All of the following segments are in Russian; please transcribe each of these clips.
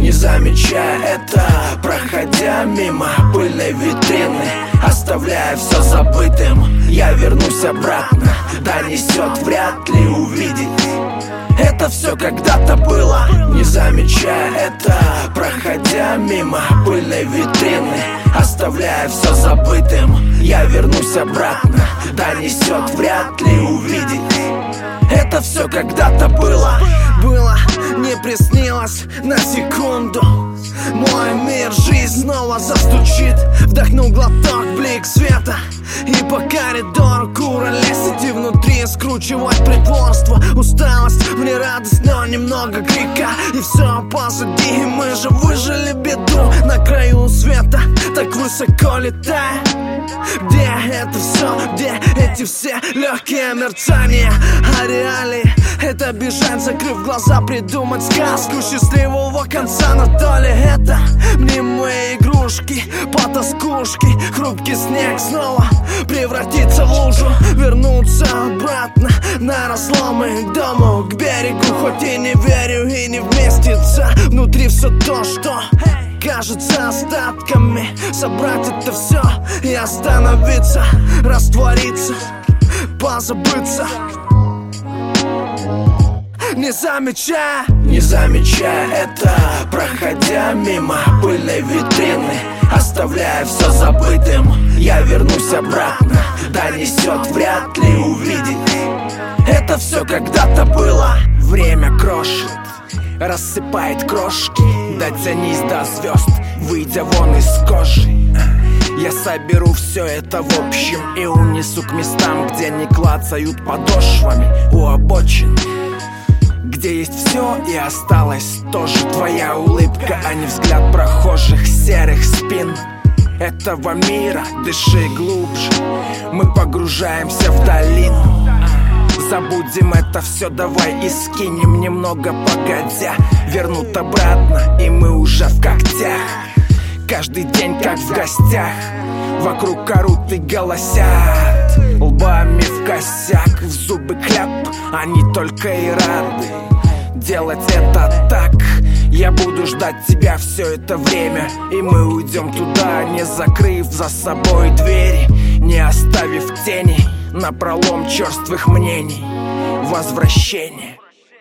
не замечая это, проходя мимо пыльной витрины, оставляя все забытым. Я вернусь обратно, донесет вряд ли увидеть. Это все когда-то было, не замечая это, проходя мимо пыльной витрины, оставляя все забытым. Я вернусь обратно, донесет вряд ли увидеть. Это все когда-то было. Было, не приснилось на секунду. Мой мир, жизнь снова застучит. Вдохнул глоток, блик света, и по коридору куролесить, и внутри скручивать притворство. Усталость, мне радость, но немного крика. И все позади, и мы же выжили беду. На краю света, так высоко летая. Где это все, где эти все легкие мерцания? А реалии — это бежать, закрыв глаза, придумать сказку счастливого конца. Но то ли это мнимые игрушки, потаскушки, хрупкий снег снова превратится в лужу. Вернуться обратно на разломы к дому, к берегу, хоть и не верю и не вместится. Внутри все то, что кажется остатками. Собрать это все и остановиться, раствориться, позабыться, не замечая это, проходя мимо пыльной витрины, оставляя все забытым. Я вернусь обратно, донесет вряд ли увидеть. Это все когда-то было. Время крошит, рассыпает крошки. Дотянись до звезд, выйдя вон из кожи. Я соберу все это в общем и унесу к местам, где не клацают подошвами у обочин, где есть все и осталось тоже твоя улыбка, а не взгляд прохожих серых спин этого мира. Дыши глубже, мы погружаемся в долину. Забудем это все, давай и скинем немного погодя. Вернут обратно, и мы уже в когтях. Каждый день как в гостях, вокруг орут и голосят, лбами в косяк, в зубы кляп. Они только и рады делать это так. Я буду ждать тебя все это время, и мы уйдем туда, не закрыв за собой двери, не оставив тени напролом черствых мнений. Возвращение,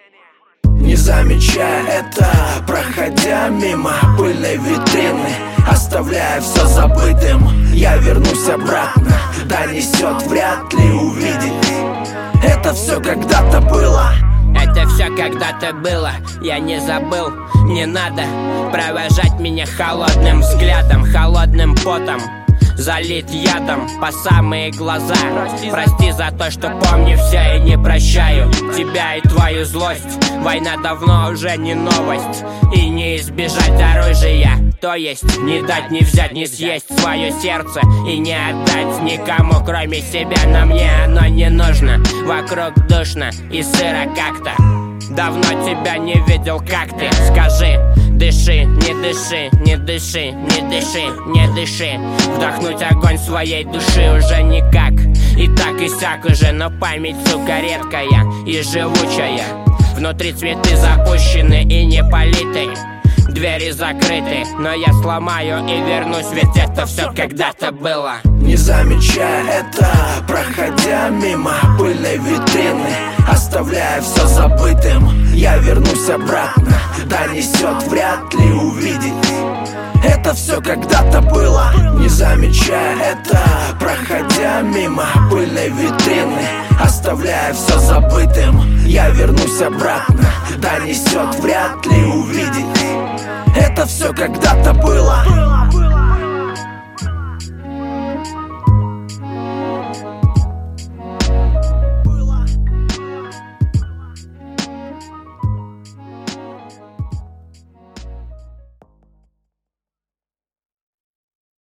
не замечая это, проходя мимо пыльной витрины, оставляя все забытым. Я вернусь обратно, донесет вряд ли увидеть. Это все когда-то было. Это все когда-то было, я не забыл. Не надо провожать меня холодным взглядом, холодным потом, залит ядом по самые глаза. Прости за то, что помню все и не прощаю тебя и твою злость. Война давно уже не новость, и не избежать оружия. То есть не дать, не взять, не съесть свое сердце и не отдать никому, кроме себя. Но мне оно не нужно, вокруг душно и сыро как-то. Давно тебя не видел, как ты, скажи. Дыши, не дыши, не дыши, не дыши, не дыши. Вдохнуть огонь своей души уже никак. И так и сяк уже, но память, сука, редкая и живучая. Внутри цветы запущены и не политы, двери закрыты, но я сломаю и вернусь, ведь это все когда-то было. Не замечая это, проходя мимо пыльной витрины, оставляя все забытым. Я вернусь обратно, донесет вряд ли увидеть. Это все когда-то было. Не замечая это, проходя мимо пыльной витрины, оставляя все забытым. Я вернусь обратно, донесет вряд ли увидеть. Это все когда-то было.